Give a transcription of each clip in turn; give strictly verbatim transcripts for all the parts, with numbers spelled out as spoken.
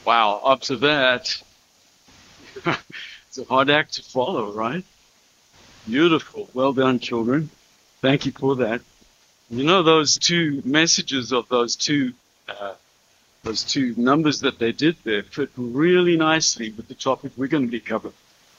Wow, up to that. It's a hard act to follow, right? Beautiful. Well done, children. Thank you for that. You know, those two messages of those two uh, those two numbers that they did there fit really nicely with the topic we're going to be covering.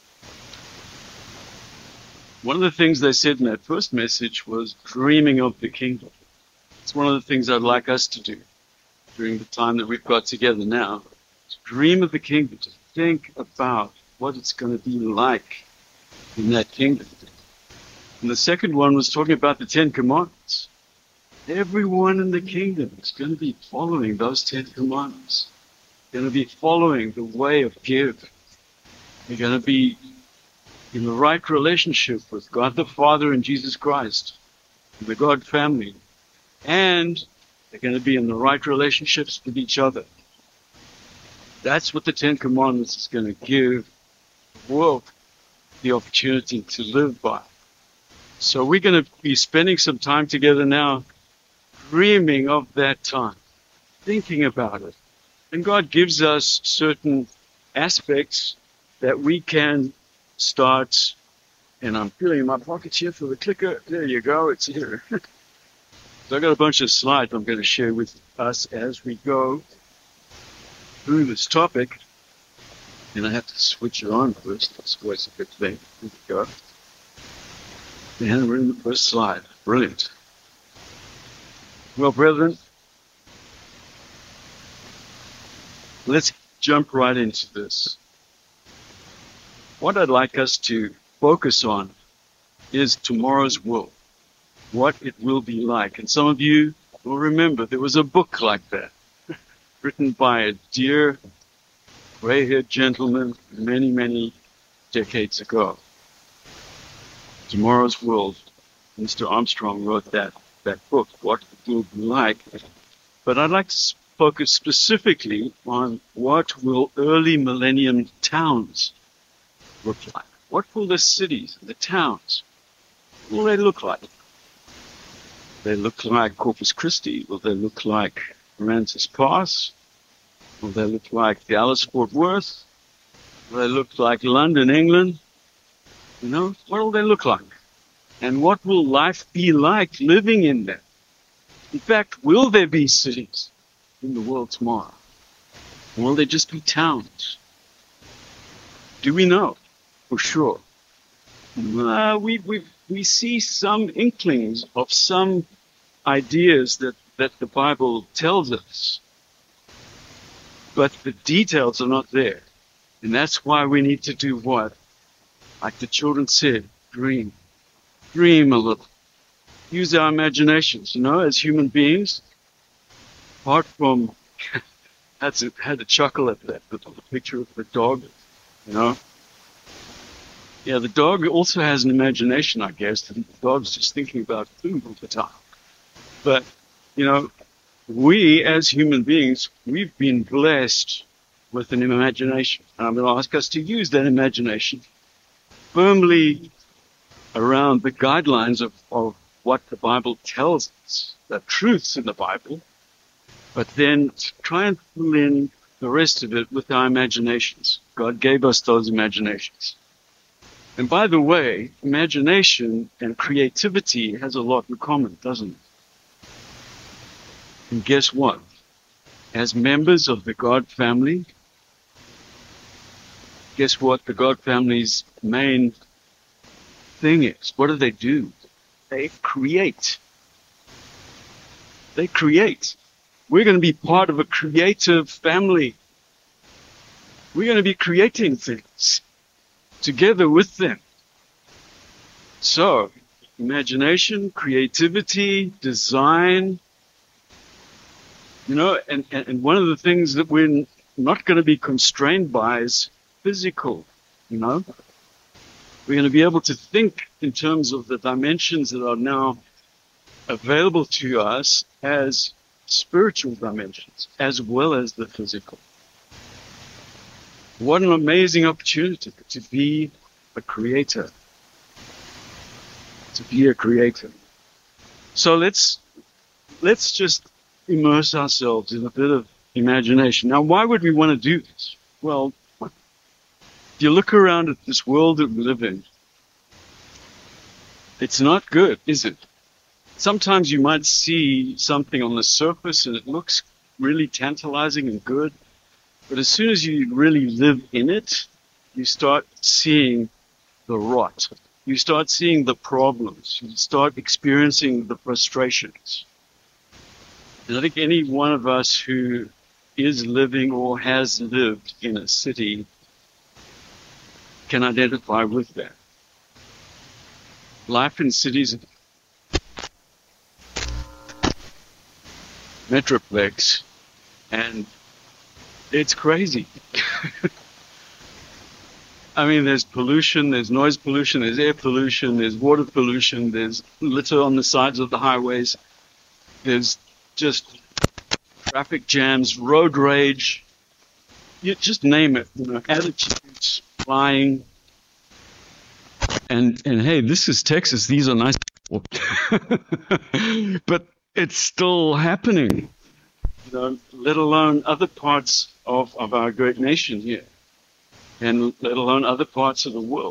One of the things they said in that first message was dreaming of the kingdom. It's one of the things I'd like us to do during the time that we've got together now, to dream of the kingdom, to think about what it's going to be like in that kingdom. And the second one was talking about the Ten Commandments. Everyone in the kingdom is going to be following those Ten Commandments. They're going to be following the way of give. They're going to be in the right relationship with God the Father and Jesus Christ, and the God family. And they're going to be in the right relationships with each other. That's what the Ten Commandments is going to give the world the opportunity to live by. So we're going to be spending some time together now, dreaming of that time, thinking about it. And God gives us certain aspects that we can start, and I'm feeling in my pockets here for the clicker. There you go, it's here. So I've got a bunch of slides I'm going to share with us as we go through this topic. And I have to switch it on first. That's always a good thing. Here we go. And we're in the first slide. Brilliant. Well, brethren, let's jump right into this. What I'd like us to focus on is tomorrow's world, what it will be like. And some of you will remember there was a book like that, written by a dear gray-haired gentleman many, many decades ago. Tomorrow's World. Mister Armstrong wrote that, that book, What It Will Be Like. But I'd like to focus specifically on what will early millennium towns look like. What will the cities, the towns, what will they look like? Will they look like Corpus Christi? Will they look like Francis Pass? Will they look like Dallas Fort Worth? Will they look like London, England? You know, what will they look like? And what will life be like living in them? In fact, will there be cities in the world tomorrow? Or will they just be towns? Do we know for sure? Uh, we, we, we see some inklings of some ideas that, that the Bible tells us. But the details are not there. And that's why we need to do what? Like the children said, dream. Dream a little. Use our imaginations, you know, as human beings. Apart from, had to, had to chuckle at that, the, the picture of the dog, you know. Yeah, the dog also has an imagination, I guess. And the dog's just thinking about food all the time. But, you know, we as human beings, we've been blessed with an imagination. And I'm going to ask us to use that imagination firmly around the guidelines of, of what the Bible tells us, the truths in the Bible, but then try and fill in the rest of it with our imaginations. God gave us those imaginations. And by the way, imagination and creativity has a lot in common, doesn't it? And guess what? As members of the God family, guess what the God family's main thing is? What do they do? They create. They create. We're going to be part of a creative family. We're going to be creating things together with them. So, imagination, creativity, design, you know, and, and one of the things that we're not going to be constrained by is physical, you know. We're going to be able to think in terms of the dimensions that are now available to us as spiritual dimensions, as well as the physical. What an amazing opportunity to be a creator. To be a creator. So let's let's just immerse ourselves in a bit of imagination. Now, why would we want to do this? Well, if you look around at this world that we live in, it's not good, is it? Sometimes you might see something on the surface and it looks really tantalizing and good, but as soon as you really live in it, you start seeing the rot. You start seeing the problems. You start experiencing the frustrations. And I think any one of us who is living or has lived in a city can identify with that. Life in cities, metroplex, and it's crazy. I mean, there's pollution, there's noise pollution, there's air pollution, there's water pollution, there's litter on the sides of the highways, there's just traffic jams, road rage, you just name it, you know, attitudes flying. And and hey, this is Texas, these are nice people. But it's still happening, you know, let alone other parts of, of our great nation here, and let alone other parts of the world.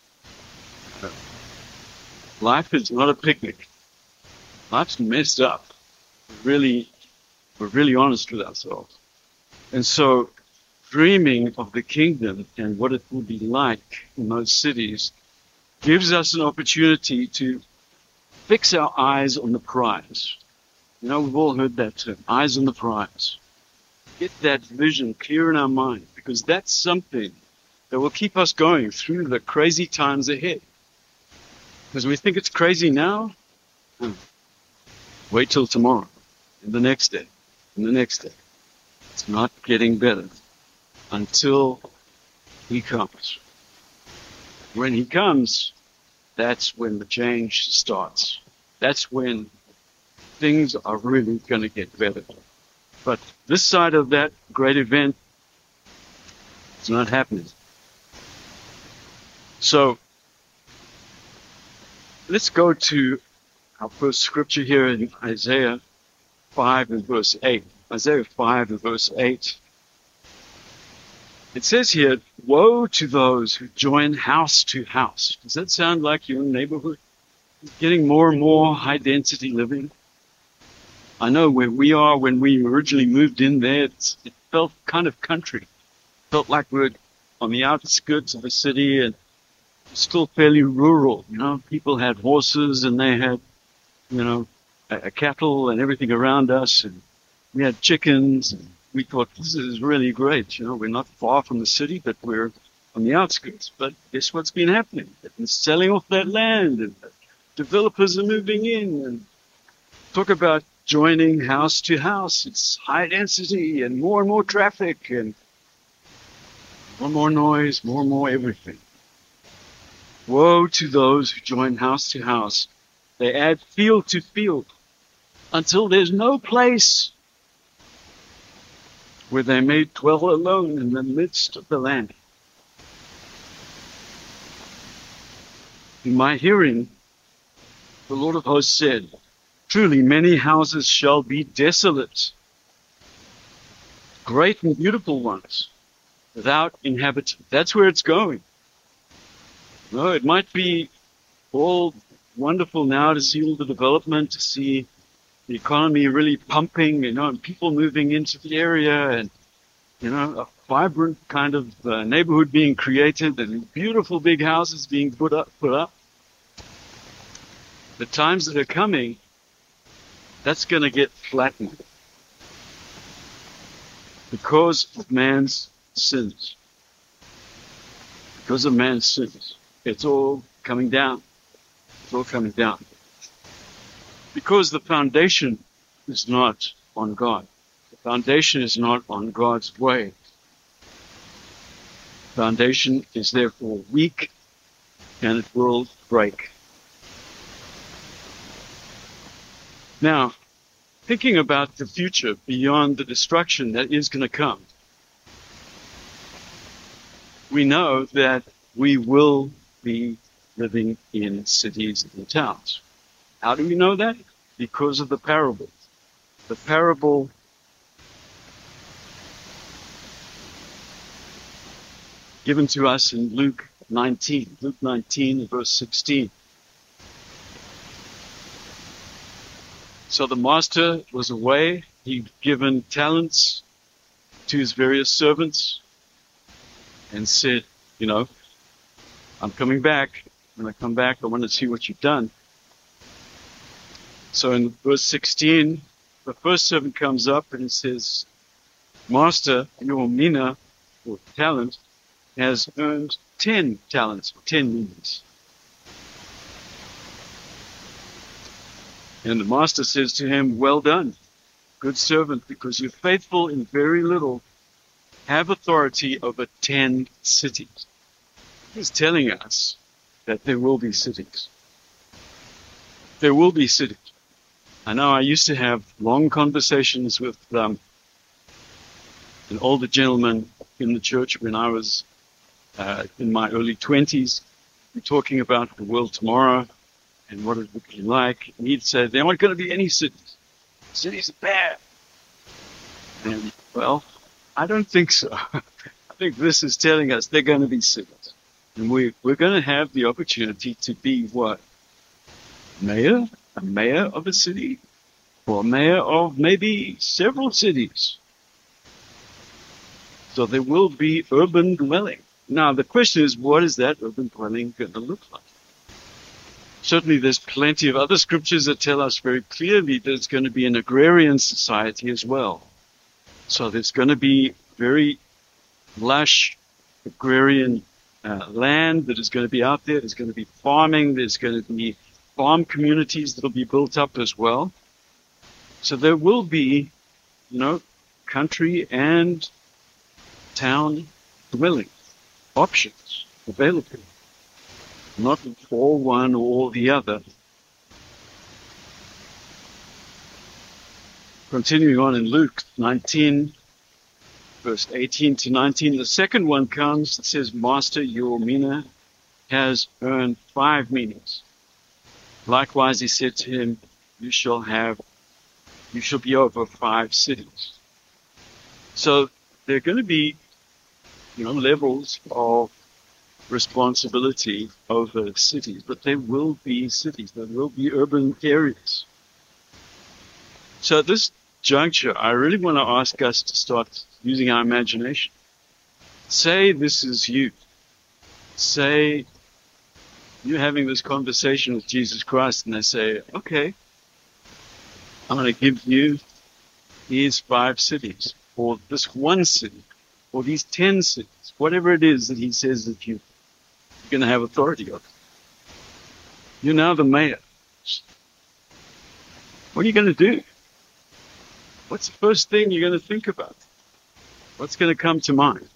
Life is not a picnic. Life's messed up. Really, we're really honest with ourselves. And so dreaming of the kingdom and what it will be like in those cities gives us an opportunity to fix our eyes on the prize. You know, we've all heard that term, eyes on the prize. Get that vision clear in our mind, because that's something that will keep us going through the crazy times ahead. Because we think it's crazy now, hmm. Wait till tomorrow, and the next day, and the next day. It's not getting better until he comes. When he comes, that's when the change starts. That's when things are really going to get better. But this side of that great event, it's not happening. So let's go to our first scripture here in Isaiah five and verse eight. Isaiah five and verse eight. It says here, woe to those who join house to house. Does that sound like your neighborhood? Getting more and more high density living? I know where we are, when we originally moved in there, it's, it felt kind of country. It felt like we were on the outskirts of the city and still fairly rural. You know, people had horses and they had, you know, a, a cattle and everything around us, and we had chickens. And we thought, this is really great. You know, we're not far from the city, but we're on the outskirts. But guess what's been happening? They've been selling off that land, and developers are moving in. And talk about joining house to house. It's high density and more and more traffic and more and more noise, more and more everything. Woe to those who join house to house. They add field to field until there's no place where they may dwell alone in the midst of the land. In my hearing, the Lord of hosts said, truly many houses shall be desolate, great and beautiful ones, without inhabitant. That's where it's going. No, it might be all wonderful now to see all the development, to see the economy really pumping, you know, and people moving into the area, and, you know, a vibrant kind of uh, neighborhood being created, and beautiful big houses being put up, put up. The times that are coming, that's going to get flattened because of man's sins. Because of man's sins. It's all coming down. It's all coming down. Because the foundation is not on God. The foundation is not on God's way. The foundation is therefore weak, and it will break. Now, thinking about the future beyond the destruction that is going to come, we know that we will be living in cities and towns. How do we know that? Because of the parable. The parable given to us in Luke nineteen. Luke nineteen, verse sixteen. So the master was away. He'd given talents to his various servants and said, you know, I'm coming back. When I come back, I want to see what you've done. So in verse sixteen, the first servant comes up and he says, Master, your mina, or talent, has earned ten talents, or ten minas. And the master says to him, well done, good servant, because you're faithful in very little, have authority over ten cities. He's telling us that there will be cities. There will be cities. I know I used to have long conversations with um, an older gentleman in the church when I was uh, in my early twenties, talking about the world tomorrow and what it would be like. And he'd say, there aren't going to be any cities. Cities are bad. And, well, I don't think so. I think this is telling us they're going to be cities. And we, we're going to have the opportunity to be what? Mayor? A mayor of a city? Or a mayor of maybe several cities? So there will be urban dwelling. Now, the question is, what is that urban dwelling going to look like? Certainly, there's plenty of other scriptures that tell us very clearly that it's going to be an agrarian society as well. So there's going to be very lush agrarian uh, land that is going to be out there. There's going to be farming. There's going to be farm communities that will be built up as well. So there will be, you know, country and town dwelling options available. Not all one or all the other. Continuing on in Luke nineteen, verse eighteen to nineteen, the second one comes, it says, Master, your mina has earned five minas. Likewise, he said to him, you shall have, you shall be over five cities. So there are going to be, you know, levels of responsibility over cities, but there will be cities, there will be urban areas. So at this juncture, I really want to ask us to start using our imagination. Say this is you. Say you're having this conversation with Jesus Christ and they say, okay, I'm going to give you these five cities, or this one city, or these ten cities, whatever it is that he says that you you're going to have authority over. You're now the mayor. What are you going to do? What's the first thing you're going to think about? What's going to come to mind?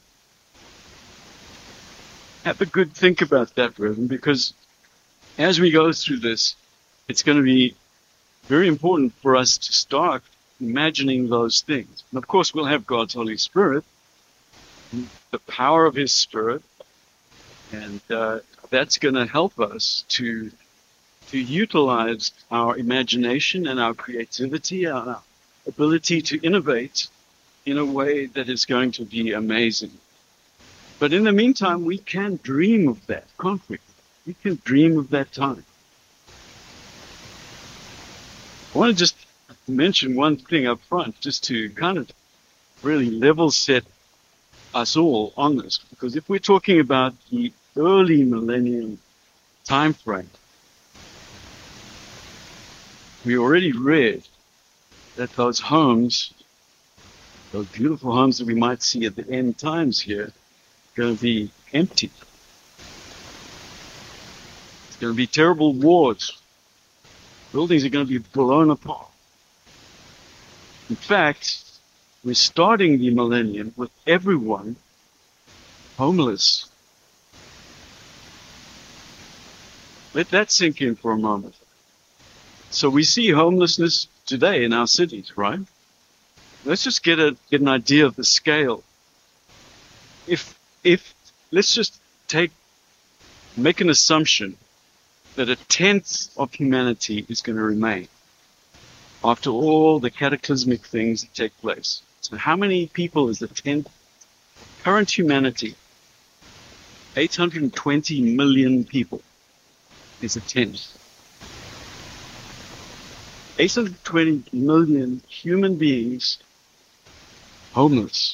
Have a good think about that, brethren, because as we go through this, it's going to be very important for us to start imagining those things. And of course, we'll have God's Holy Spirit, the power of His Spirit, and uh, that's going to help us to to utilize our imagination and our creativity, our ability to innovate in a way that is going to be amazing. But in the meantime, we can dream of that, can't we? We can dream of that time. I want to just mention one thing up front, just to kind of really level set us all on this, because if we're talking about the early millennium time frame, we already read that those homes, those beautiful homes that we might see at the end times here, are going to be empty. It's going to be terrible wars. Buildings are going to be blown apart. In fact, we're starting the millennium with everyone homeless. Let that sink in for a moment. So we see homelessness today in our cities, right? Let's just get a get an idea of the scale. If if let's just take make an assumption that a tenth of humanity is going to remain after all the cataclysmic things that take place. So how many people is the tenth current humanity eight hundred twenty million people is a tent. eight hundred twenty million human beings homeless.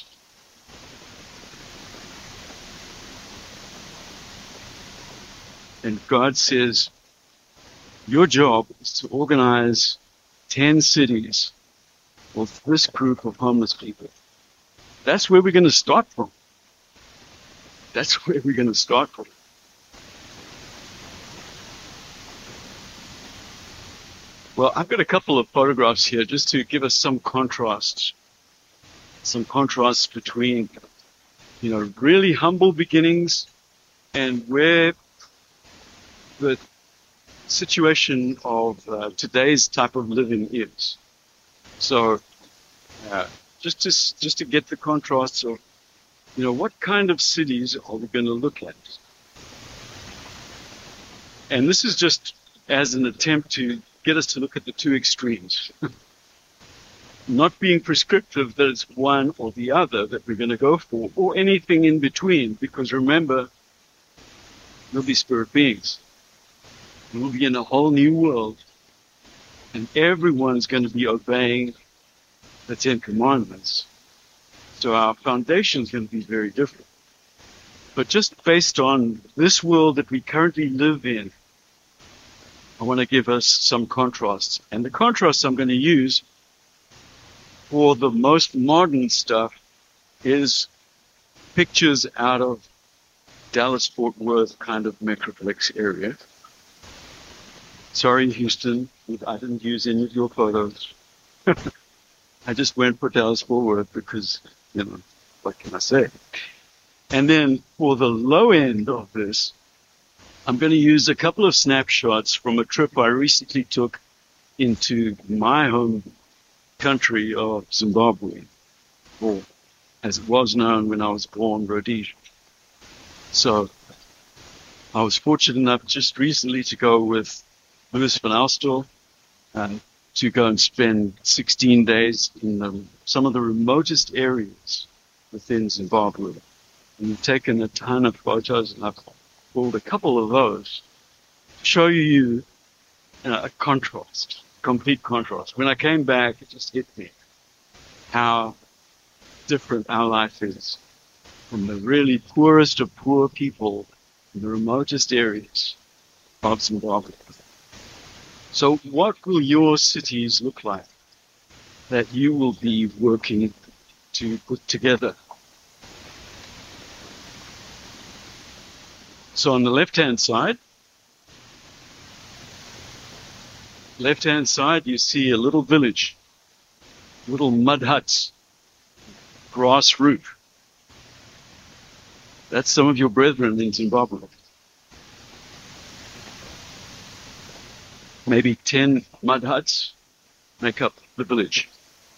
And God says, your job is to organize ten cities with this group of homeless people. That's where we're going to start from. That's where we're going to start from. Well, I've got a couple of photographs here just to give us some contrast. Some contrast between, you know, really humble beginnings and where the situation of uh, today's type of living is. So, uh, just to just to get the contrasts of, you know, what kind of cities are we going to look at? And this is just as an attempt to get us to look at the two extremes. Not being prescriptive that it's one or the other that we're going to go for, or anything in between, because remember, we'll be spirit beings. We'll be in a whole new world, and everyone's going to be obeying the Ten Commandments. So our foundation is going to be very different. But just based on this world that we currently live in, I want to give us some contrasts. And the contrasts I'm going to use for the most modern stuff is pictures out of Dallas-Fort Worth kind of Metroplex area. Sorry, Houston, I didn't use any of your photos. I just went for Dallas-Fort Worth because, you know, what can I say? And then for the low end of this, I'm going to use a couple of snapshots from a trip I recently took into my home country of Zimbabwe, or as it was known when I was born, Rhodesia. So I was fortunate enough just recently to go with Louis van Alstel uh, to go and spend sixteen days in the, some of the remotest areas within Zimbabwe. And we've taken a ton of photos, and I've pulled a couple of those to show you uh, a contrast, complete contrast. When I came back, it just hit me how different our life is from the really poorest of poor people in the remotest areas of Zimbabwe. So what will your cities look like that you will be working to put together? So on the left-hand side, left-hand side, you see a little village, little mud huts, grass roof. That's some of your brethren in Zimbabwe. Maybe ten mud huts make up the village.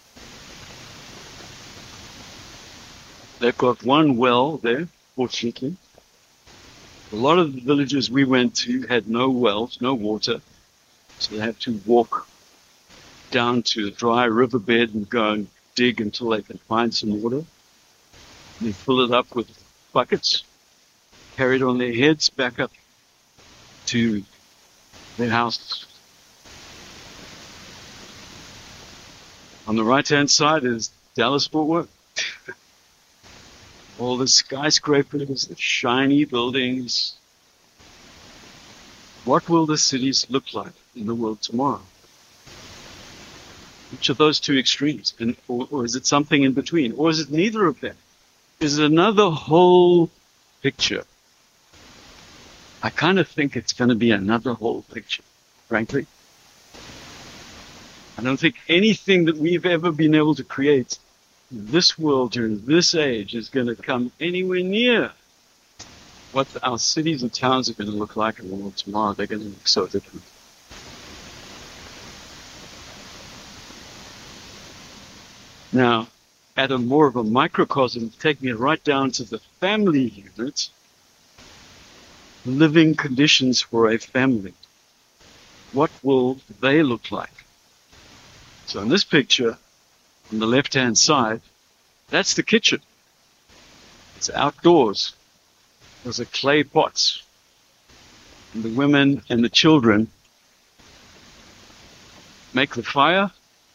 They've got one well there, fortunately. A lot of the villages we went to had no wells, no water, so they have to walk down to a dry riverbed and go and dig until they can find some water. They fill it up with buckets, carry it on their heads back up to their houses. On the right-hand side is Dallas-Fort Worth. All the skyscrapers, the shiny buildings. What will the cities look like in the world tomorrow? Which of those two extremes? And, or, or is it something in between? Or is it neither of them? Is it another whole picture? I kind of think it's going to be another whole picture, frankly. I don't think anything that we've ever been able to create in this world during this age is going to come anywhere near what our cities and towns are going to look like in the world tomorrow. They're going to look so different. Now, at a more of a microcosm, take me right down to the family unit, living conditions for a family. What will they look like? So in this picture, on the left-hand side, that's the kitchen. It's outdoors. Those are clay pots. And the women and the children make the fire,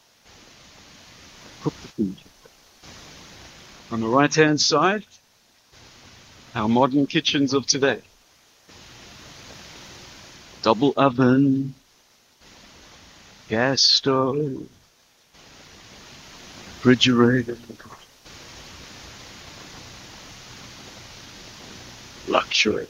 cook the food. On the right-hand side, our modern kitchens of today. Double oven, gas stove, refrigerator, luxury.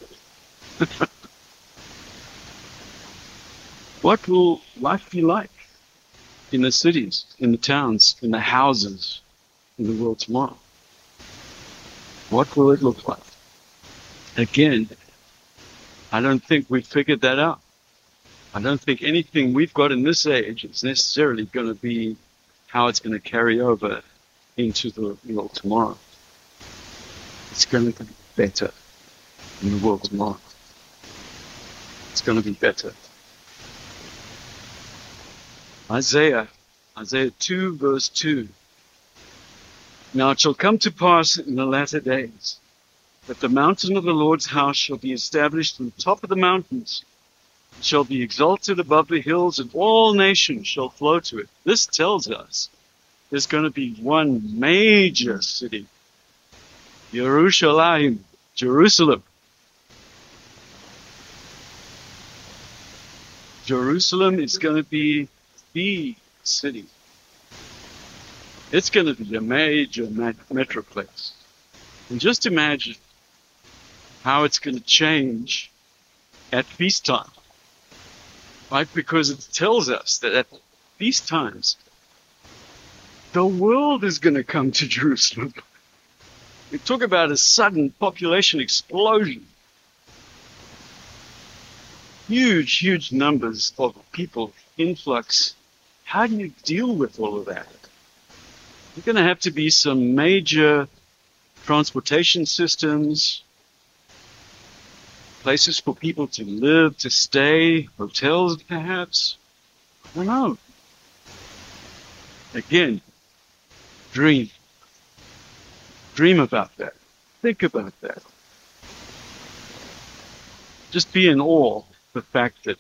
What will life be like in the cities, in the towns, in the houses, in the world tomorrow? What will it look like? Again, I don't think we've figured that out. I don't think anything we've got in this age is necessarily going to be how it's going to carry over into the world tomorrow. It's going to be better in the world tomorrow. It's going to be better. Isaiah, Isaiah two, verse two. Now it shall come to pass in the latter days that the mountain of the Lord's house shall be established on the top of the mountains, it shall be exalted above the hills, and all nations shall flow to it. This tells us there's going to be one major city, Yerushalayim, Jerusalem. Jerusalem is going to be the city. It's going to be a major met- metroplex. And just imagine how it's going to change at feast time. Right? Because it tells us that at feast times, the world is going to come to Jerusalem. We talk about a sudden population explosion. Huge, huge numbers of people, influx. How do you deal with all of that? There's going to have to be some major transportation systems, places for people to live, to stay, hotels perhaps. I don't know. Again, dream. Dream about that. Think about that. Just be in awe of the fact that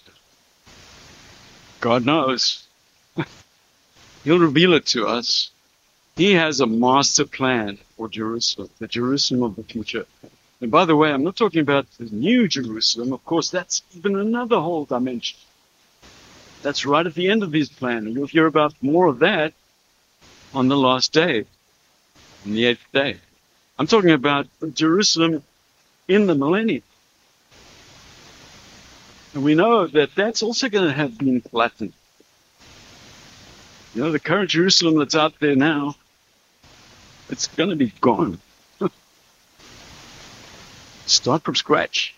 God knows. He'll reveal it to us. He has a master plan for Jerusalem, the Jerusalem of the future. And by the way, I'm not talking about the new Jerusalem. Of course, that's even another whole dimension. That's right at the end of his plan. And you'll hear about more of that on the last day, on the eighth day. I'm talking about Jerusalem in the millennium. And we know that that's also going to have been flattened. You know, the current Jerusalem that's out there now, it's going to be gone. Start from scratch.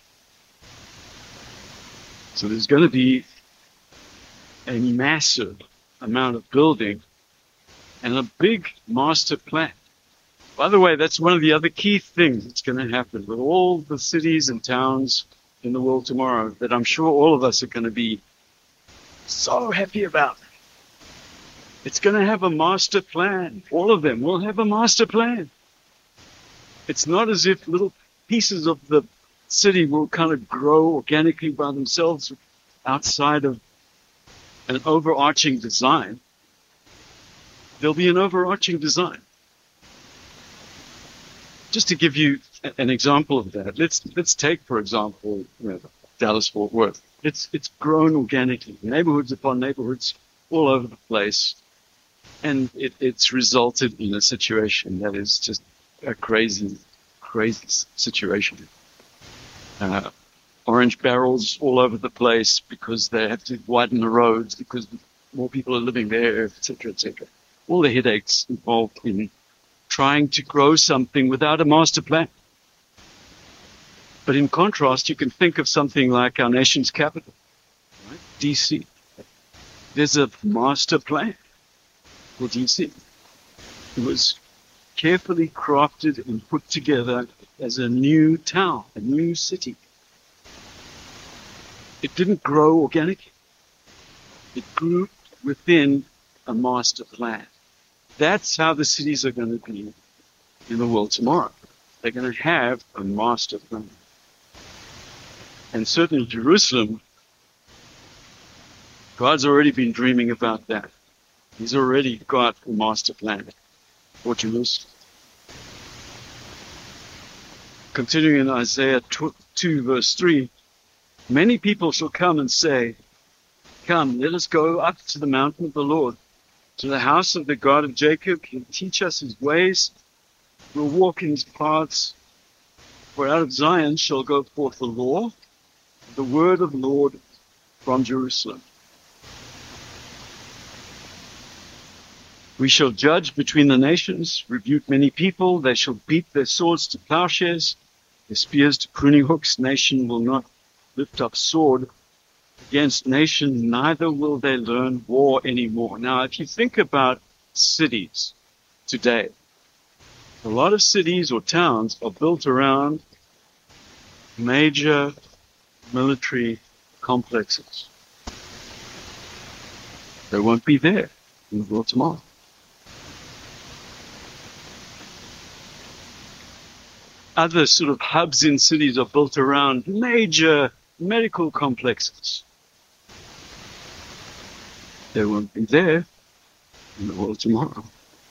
So there's going to be a massive amount of building and a big master plan. By the way, that's one of the other key things that's going to happen with all the cities and towns in the world tomorrow that I'm sure all of us are going to be so happy about. It's going to have a master plan. All of them will have a master plan. It's not as if little pieces of the city will kind of grow organically by themselves outside of an overarching design. There'll be an overarching design. Just to give you an example of that, let's let's take, for example, you know, Dallas-Fort Worth. It's it's grown organically, neighborhoods upon neighborhoods all over the place, and it, it's resulted in a situation that is just a crazy, crazy situation. Uh, orange barrels all over the place because they have to widen the roads because more people are living there, et cetera, et cetera. All the headaches involved in trying to grow something without a master plan. But in contrast, you can think of something like our nation's capital, right? D C. There's a master plan for D C. It was carefully crafted and put together as a new town, a new city. It didn't grow organically. It grew within a master plan. That's how the cities are going to be in the world tomorrow. They're going to have a master plan. And certainly Jerusalem, God's already been dreaming about that. He's already got a master plan for Jerusalem. Continuing in Isaiah two verse three, many people shall come and say, come, let us go up to the mountain of the Lord, to the house of the God of Jacob. He'll teach us his ways. We'll walk in his paths. For out of Zion shall go forth the law, the word of the Lord from Jerusalem. We shall judge between the nations, rebuke many people. They shall beat their swords to plowshares, their spears to pruning hooks. Nation will not lift up sword against nation, neither will they learn war anymore. Now, if you think about cities today, a lot of cities or towns are built around major military complexes. They won't be there in the world tomorrow. Other sort of hubs in cities are built around major medical complexes. They won't be there in the world tomorrow.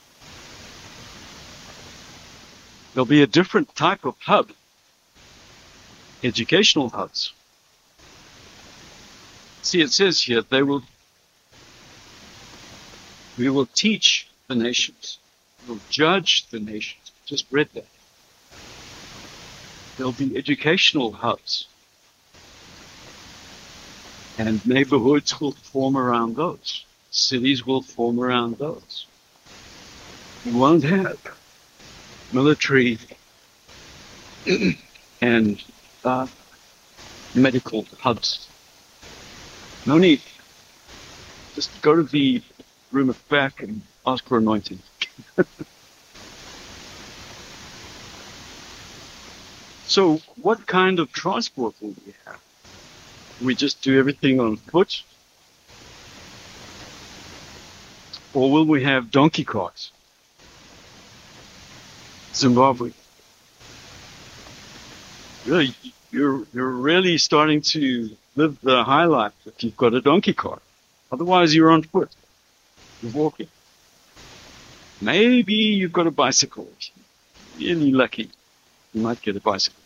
There'll be a different type of hub, educational hubs. See, it says here, they will, we will teach the nations, we'll judge the nations. Just read that. There'll be educational hubs, and neighborhoods will form around those. Cities will form around those. You won't have military and uh, medical hubs. No need. Just go to the room at the back and ask for anointing. So what kind of transport will we have? We just do everything on foot? Or will we have donkey carts? Zimbabwe. Really, you're, you're really starting to live the high life if you've got a donkey cart. Otherwise, you're on foot. You're walking. Maybe you've got a bicycle. You're really lucky. You might get a bicycle.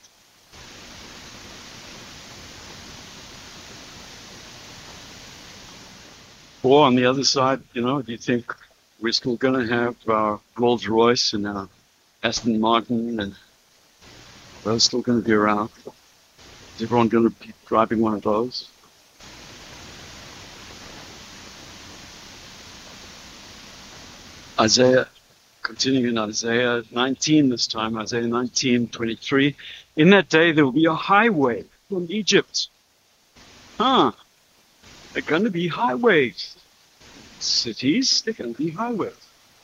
Or on the other side, you know, do you think we're still going to have our Rolls Royce and our Aston Martin, and they're still going to be around? Is everyone going to be driving one of those? Isaiah, continuing in Isaiah nineteen this time, Isaiah nineteen twenty-three. In that day there will be a highway from Egypt. Huh. They're going to be highways. Cities, they're going to be highways.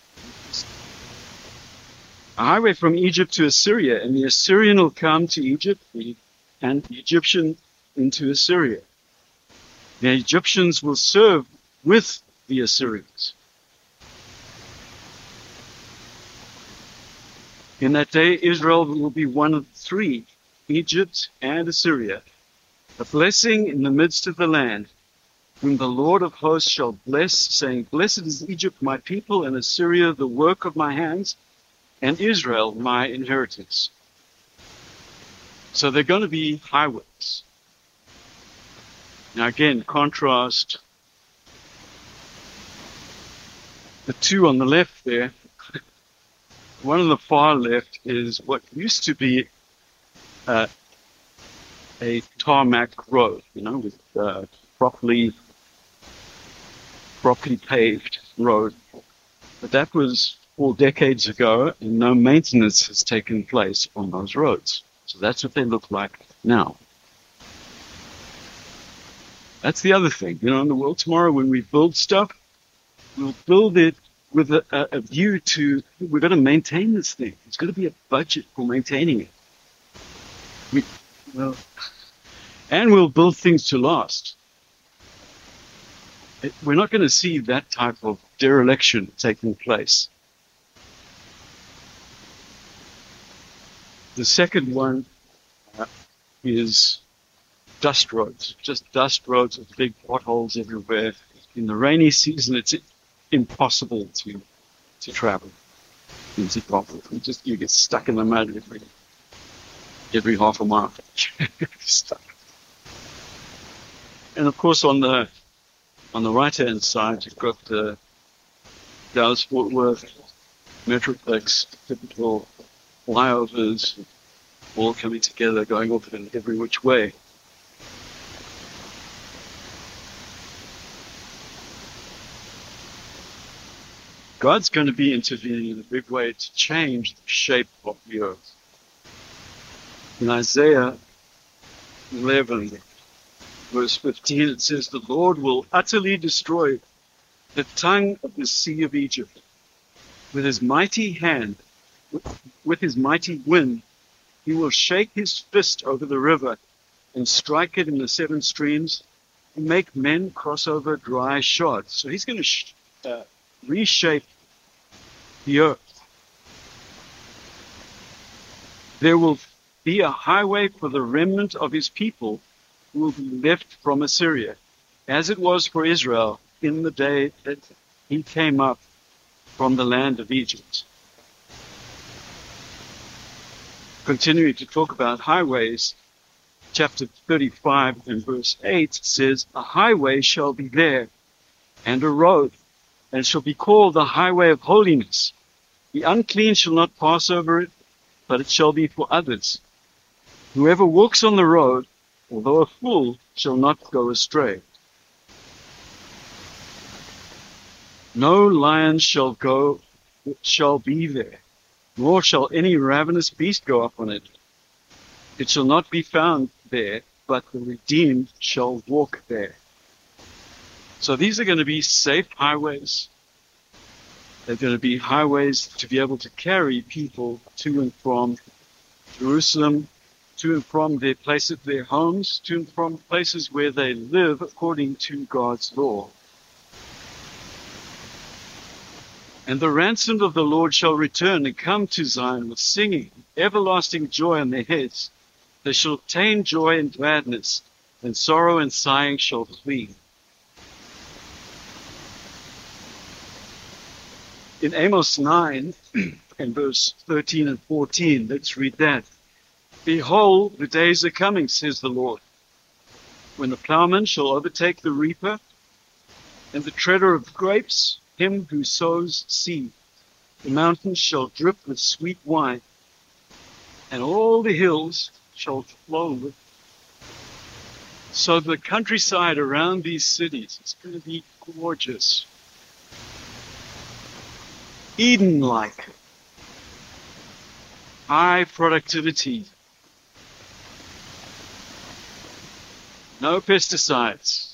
A highway from Egypt to Assyria, and the Assyrian will come to Egypt, and the Egyptian into Assyria. The Egyptians will serve with the Assyrians. In that day, Israel will be one of three, Egypt and Assyria, a blessing in the midst of the land, whom the Lord of hosts shall bless, saying, blessed is Egypt, my people, and Assyria, the work of my hands, and Israel, my inheritance. So they're going to be highways. Now again, contrast the two on the left there. One on the far left is what used to be uh, a tarmac road, you know, with uh, properly properly paved road. But that was four decades ago, and no maintenance has taken place on those roads. So that's what they look like now. That's the other thing. You know, in the world tomorrow, when we build stuff, we'll build it with a, a view to, we've got to maintain this thing. There's got to be a budget for maintaining it. We, well, and we'll build things to last. It, we're not going to see that type of dereliction taking place. The second one uh, is dust roads, just dust roads with big potholes everywhere. In the rainy season, it's impossible to to travel. It's impossible. You just you get stuck in the mud every every half a mile. Stuck. And of course, on the on the right hand side, you've got the Dallas Fort Worth Metroplex, typical flyovers, all coming together, going off in every which way. God's going to be intervening in a big way to change the shape of the earth. In Isaiah eleven, verse fifteen, it says, "The Lord will utterly destroy the tongue of the sea of Egypt. With his mighty hand, with his mighty wind, he will shake his fist over the river and strike it in the seven streams and make men cross over dry shod." So he's going to sh- uh, reshape the earth. There will be a highway for the remnant of his people who will be left from Assyria, as it was for Israel in the day that he came up from the land of Egypt. Continuing to talk about highways, chapter thirty-five and verse eight says, "A highway shall be there, and a road, and it shall be called the highway of holiness. The unclean shall not pass over it, but it shall be for others. Whoever walks on the road, although a fool, shall not go astray. No lion shall go, shall be there, nor shall any ravenous beast go up on it. It shall not be found there, but the redeemed shall walk there." So these are going to be safe highways. They're going to be highways to be able to carry people to and from Jerusalem, to and from their places, their homes, to and from places where they live according to God's law. "And the ransomed of the Lord shall return and come to Zion with singing, everlasting joy on their heads. They shall obtain joy and gladness, and sorrow and sighing shall flee." In Amos nine, and verse thirteen and fourteen, let's read that. "Behold, the days are coming, says the Lord, when the plowman shall overtake the reaper, and the treader of grapes, him who sows seed. The mountains shall drip with sweet wine, and all the hills shall flow with." So the countryside around these cities is going to be gorgeous. Eden-like. High productivity. No pesticides.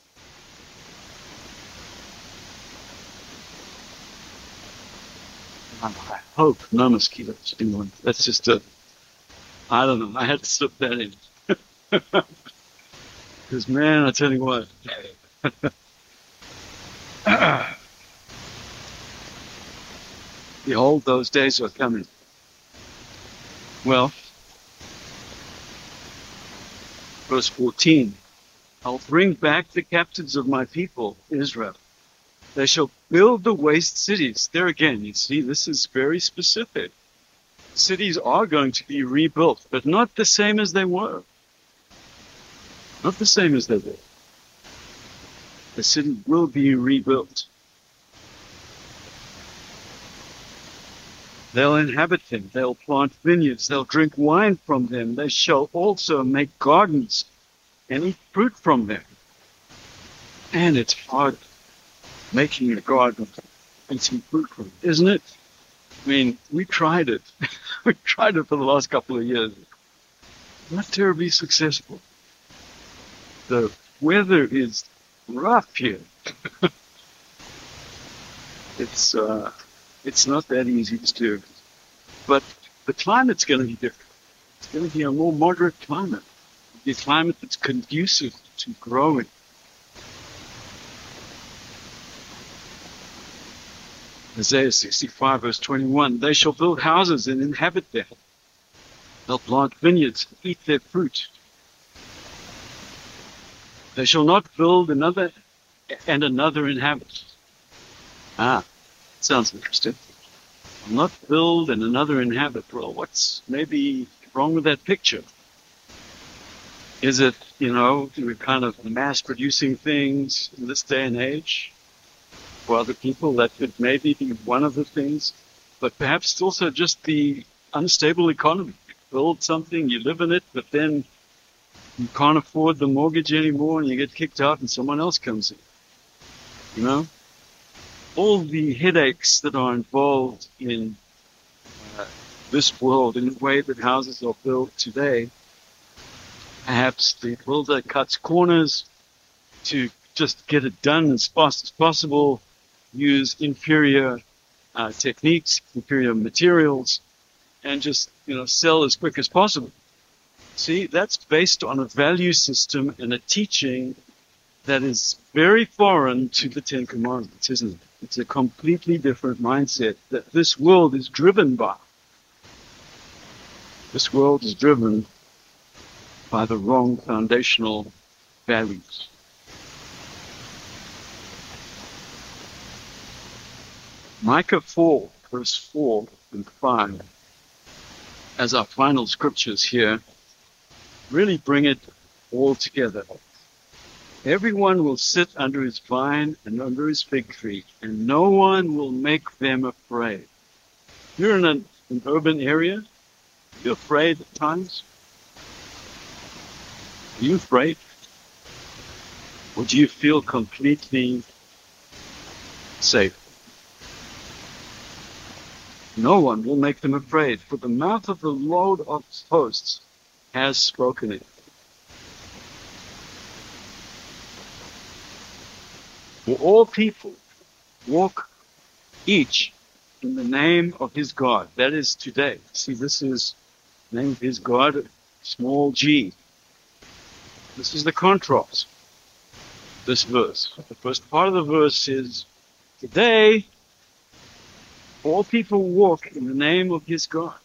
I hope no mosquitoes. Anyway, that's just a, I don't know, I had to slip that in. Because man, I tell you what. Behold, those days are coming. Well, verse fourteen, "I'll bring back the captives of my people, Israel. They shall build the waste cities." There again, you see, this is very specific. Cities are going to be rebuilt, but not the same as they were. Not the same as they were. The city will be rebuilt. They'll inhabit them. They'll plant vineyards. They'll drink wine from them. They shall also make gardens and eat fruit from them. And it's hard making a garden and some fruit from it, isn't it? I mean, we tried it. we tried it for the last couple of years. Not terribly successful. The weather is rough here. it's uh, it's not that easy to do. But the climate's going to be different. It's going to be a more moderate climate. A climate that's conducive to growing. Isaiah sixty-five verse twenty-one, "They shall build houses and inhabit them. They'll plant vineyards and eat their fruit." They shall not build another and another inhabit. Ah, sounds interesting. Not build and another inhabit. Well, what's maybe wrong with that picture? Is it, you know, we're kind of mass producing things in this day and age for other people? That could maybe be one of the things, but perhaps it's also just the unstable economy. You build something, you live in it, but then you can't afford the mortgage anymore and you get kicked out and someone else comes in. You know? All the headaches that are involved in uh, this world, in the way that houses are built today. Perhaps the builder cuts corners to just get it done as fast as possible, use inferior uh, techniques, inferior materials, and just, you know, sell as quick as possible. See, that's based on a value system and a teaching that is very foreign to the Ten Commandments, isn't it? It's a completely different mindset that this world is driven by. This world is driven by the wrong foundational values. Micah four, verse four and five, as our final scriptures here, really bring it all together. Everyone will sit under his vine and under his fig tree, and no one will make them afraid. You're in an, an urban area, you're afraid at times. Are you afraid? Or do you feel completely safe? No one will make them afraid, for the mouth of the Lord of hosts has spoken it. For all people walk each in the name of his God. That is today. See, this is the name of his God, small g. This is the contrast, this verse. The first part of the verse is, today, all people walk in the name of his God.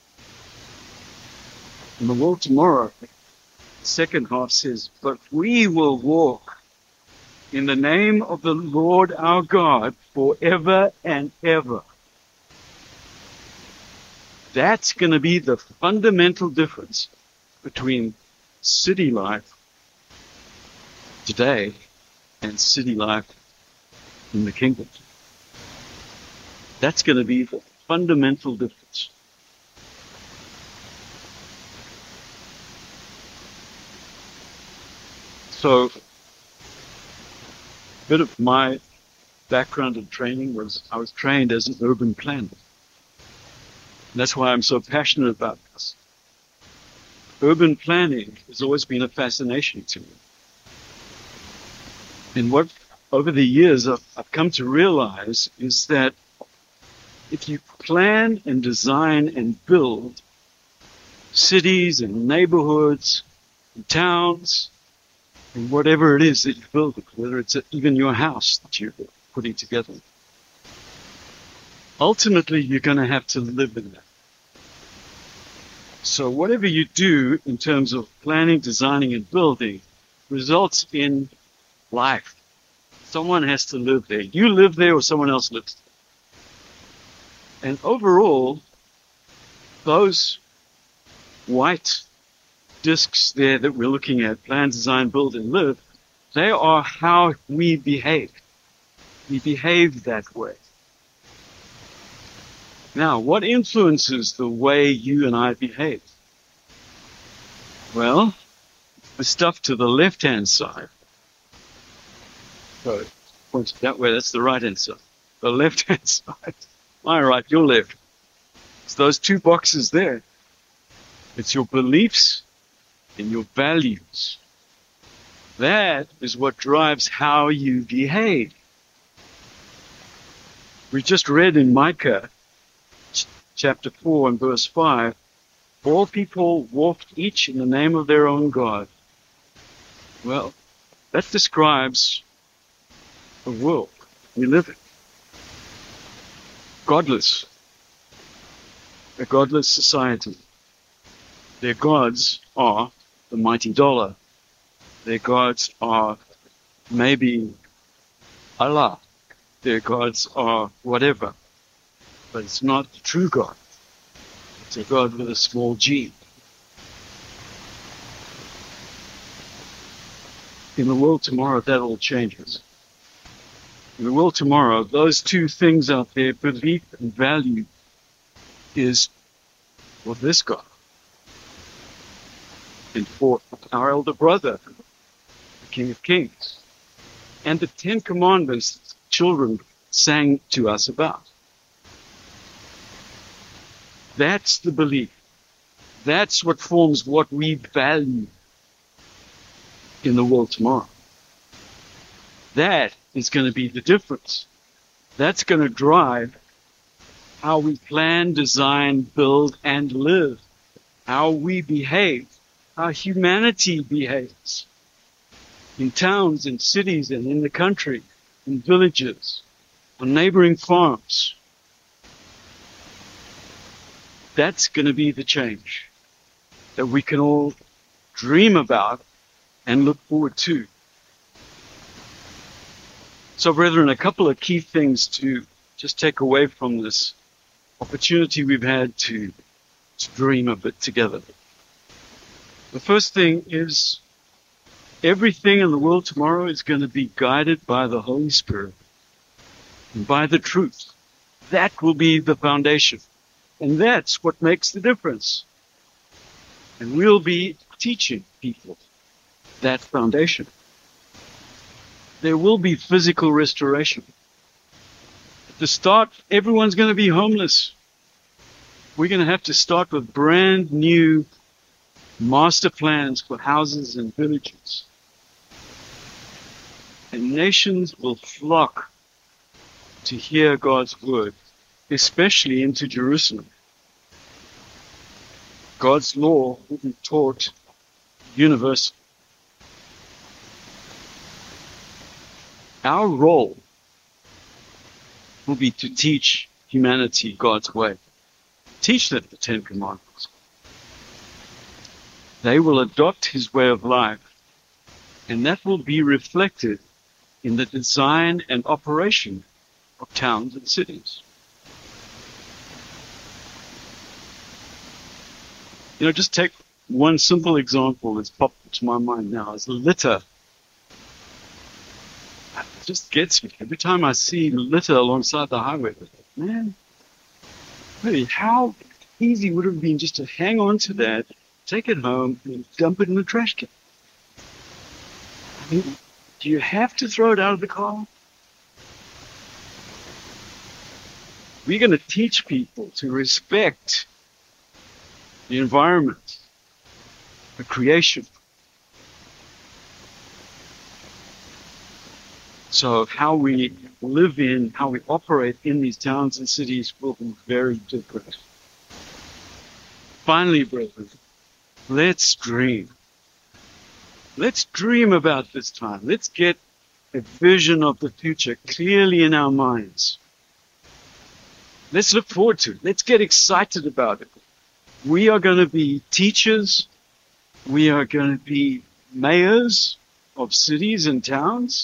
In the world tomorrow, the second half says, but we will walk in the name of the Lord our God forever and ever. That's going to be the fundamental difference between city life today and city life in the kingdom. That's going to be the fundamental difference. So, a bit of my background and training was I was trained as an urban planner. And that's why I'm so passionate about this. Urban planning has always been a fascination to me. And what, over the years, I've, I've come to realize is that if you plan and design and build cities and neighborhoods and towns and whatever it is that you build, whether it's even your house that you're putting together, ultimately you're going to have to live in that. So whatever you do in terms of planning, designing, and building results in life. Someone has to live there. You live there or someone else lives there. And overall, those white discs there that we're looking at, plan, design, build, and live, they are how we behave. We behave that way. Now, what influences the way you and I behave? Well, the stuff to the left-hand side. So, point that way, that's the right-hand side. The left-hand side. My right, your left. It's those two boxes there. It's your beliefs and your values. That is what drives how you behave. We just read in Micah chapter four and verse five, all people walked each in the name of their own God. Well, that describes the world we live in. Godless. A godless society. Their gods are the mighty dollar, Their gods are maybe Allah. Their gods are whatever. But it's not the true God. It's a God with a small g. In the world tomorrow, that all changes. In the world tomorrow, those two things out there, belief and value, is for this God. And for our elder brother, the King of Kings. And the Ten Commandments that children sang to us about. That's the belief. That's what forms what we value in the world tomorrow. That is going to be the difference. That's going to drive how we plan, design, build, and live. How we behave. How humanity behaves. In towns, in cities, and in the country, in villages, on neighboring farms. That's going to be the change that we can all dream about and look forward to. So, brethren, a couple of key things to just take away from this opportunity we've had to, to dream a bit together. The first thing is everything in the world tomorrow is going to be guided by the Holy Spirit and by the truth. That will be the foundation. And that's what makes the difference. And we'll be teaching people that foundation. There will be physical restoration. At the start, everyone's going to be homeless. We're going to have to start with brand new master plans for houses and villages. And nations will flock to hear God's word, especially into Jerusalem. God's law will be taught universally. Our role will be to teach humanity God's way. Teach them the Ten Commandments. They will adopt his way of life, and that will be reflected in the design and operation of towns and cities. You know, just take one simple example that's popped into my mind now, is litter. It just gets me. Every time I see litter alongside the highway, man, really, how easy would it have been just to hang on to that, take it home, and dump it in the trash can? I mean, do you have to throw it out of the car? We're going to teach people to respect the environment, the creation. So how we live in, how we operate in these towns and cities will be very different. Finally, brethren, let's dream. Let's dream about this time. Let's get a vision of the future clearly in our minds. Let's look forward to it. Let's get excited about it. We are going to be teachers. We are going to be mayors of cities and towns.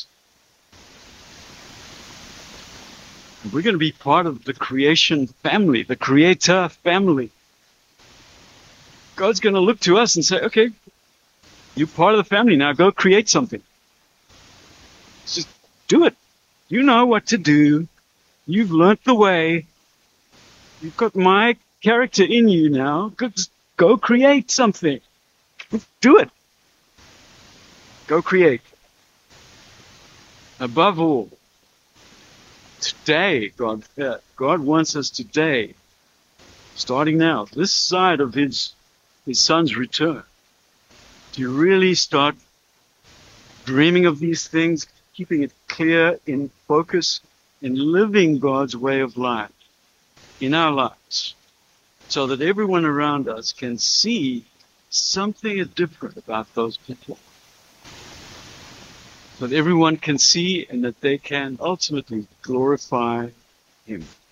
We're going to be part of the creation family, the creator family. God's going to look to us and say, okay, you're part of the family now. Go create something. Just do it. You know what to do. You've learnt the way. You've got my character in you now. Just go create something. Do it. Go create. Above all, today, God, uh, God wants us today, starting now, this side of His His Son's return, to really start dreaming of these things, keeping it clear in focus, and living God's way of life in our lives, so that everyone around us can see something different about those people. So that everyone can see and that they can ultimately glorify Him.